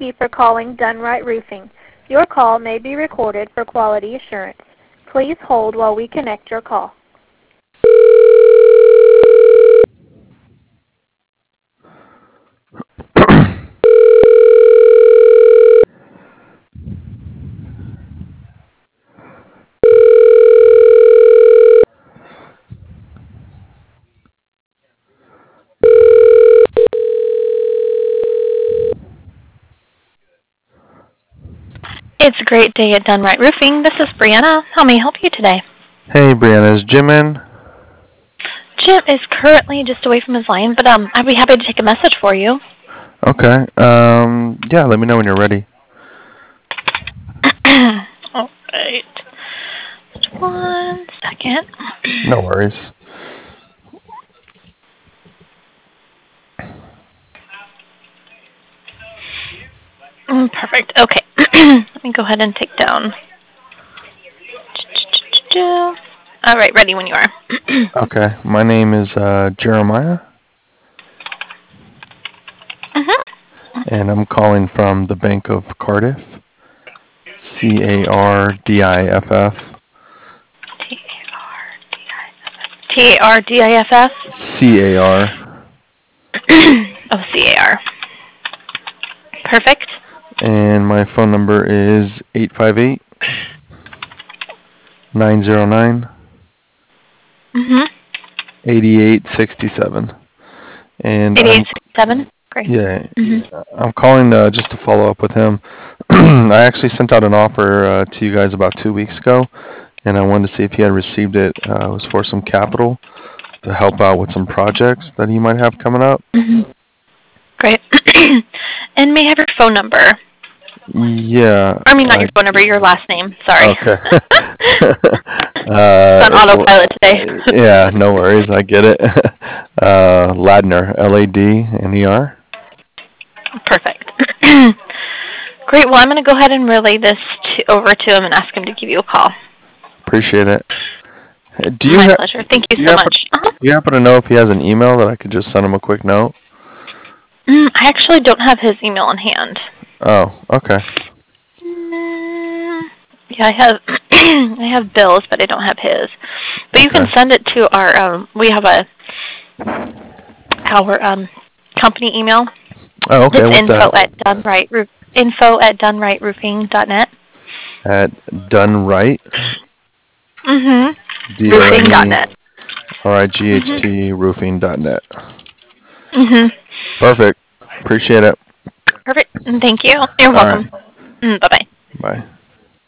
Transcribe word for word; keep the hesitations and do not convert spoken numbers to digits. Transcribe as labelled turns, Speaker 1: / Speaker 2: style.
Speaker 1: you for calling Dunright Roofing. Your call may be recorded for quality assurance. Please hold while we connect your call.
Speaker 2: It's a great day at Dunright Roofing. This is Brianna. How may I help you today?
Speaker 3: Hey, Brianna, is Jim in?
Speaker 2: Jim is currently just away from his line, but um, I'd be happy to take a message for you.
Speaker 3: Okay. Um. Yeah. Let me know when you're ready.
Speaker 2: All right. Just one second.
Speaker 3: No worries.
Speaker 2: Mm, perfect. Okay. Let me go ahead and take down. All right. Ready when you are.
Speaker 3: Okay. My name is uh, Jeremiah.
Speaker 2: Mm-hmm.
Speaker 3: And I'm calling from the Bank of Cardiff. C A R D I F F.
Speaker 2: T A R D I F F?
Speaker 3: C A R.
Speaker 2: Oh, C A R. Perfect.
Speaker 3: And my phone number is eight five eight, nine zero nine,
Speaker 2: Mm-hmm.
Speaker 3: eight eight six seven. And
Speaker 2: eight eight
Speaker 3: I'm,
Speaker 2: six seven? Great.
Speaker 3: yeah,
Speaker 2: Mm-hmm.
Speaker 3: I'm calling uh, just to follow up with him. I actually sent out an offer uh, to you guys about two weeks ago, and I wanted to see if he had received it. Uh, it was for some capital to help out with some projects that he might have coming up.
Speaker 2: Mm-hmm. Great. And may I have your phone number?
Speaker 3: Yeah.
Speaker 2: I mean, not
Speaker 3: I,
Speaker 2: your phone number, your last name. Sorry.
Speaker 3: Okay.
Speaker 2: It's on
Speaker 3: uh,
Speaker 2: autopilot today.
Speaker 3: yeah, no worries. I get it. Uh, Ladner, L A D N E R.
Speaker 2: Perfect. Great. Well, I'm going to go ahead and relay this to, over to him and ask him to give you a call.
Speaker 3: Appreciate it. Do you
Speaker 2: My
Speaker 3: ha-
Speaker 2: pleasure. Thank you
Speaker 3: do you
Speaker 2: so
Speaker 3: happen,
Speaker 2: much. Uh-huh.
Speaker 3: Do you happen to know if he has an email that I could just send him a quick note?
Speaker 2: Mm, I actually don't have his email in hand.
Speaker 3: Oh, okay.
Speaker 2: Mm, yeah, I have I have Bill's, but I don't have his. But
Speaker 3: Okay.
Speaker 2: you can send it to our um. We have a our um company email.
Speaker 3: Oh, okay.
Speaker 2: It's
Speaker 3: What's
Speaker 2: info
Speaker 3: that?
Speaker 2: at Dunright Roof info at Dunright Roofing dot net.
Speaker 3: At done right.
Speaker 2: Mhm.
Speaker 3: D O N
Speaker 2: Roofing dot
Speaker 3: E
Speaker 2: net.
Speaker 3: R I G H T roofing dot net.
Speaker 2: Mhm.
Speaker 3: Perfect. Appreciate it.
Speaker 2: Perfect. Thank you. You're
Speaker 3: All right.
Speaker 2: welcome. Mm, bye bye.
Speaker 3: Bye.